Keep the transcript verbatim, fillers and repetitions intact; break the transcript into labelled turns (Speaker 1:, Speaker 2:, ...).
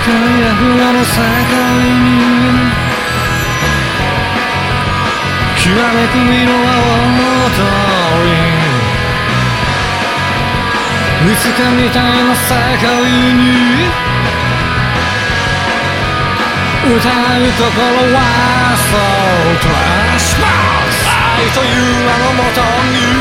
Speaker 1: やふわの世界にきらめく色は思う通りいつかみたいな世界に歌う心は So Flashbox 愛という名のもとに